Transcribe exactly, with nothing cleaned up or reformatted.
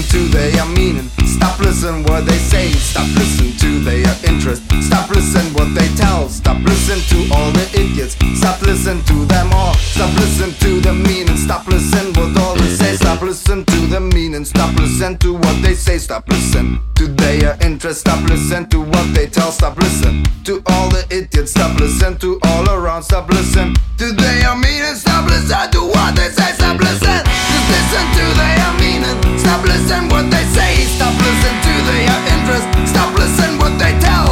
to their meaning. Stop listen what they say. Stop listen to their interest. Stop listen what they tell. Stop listen to all the idiots. Stop listen to them all. Stop listen to the meaning. Stop listen what all they say. Stop listen to the meaning. Stop listen to what they say. Stop listen to their interest. Stop listen to what they tell. Stop listen to all the idiots. Stop listen to all around. Stop listen to their meaning. Stop listen to what they say. Stop listen. Just listen to their meaning. Stop listen what they say. Stop listen to their interest. Stop listen what they tell.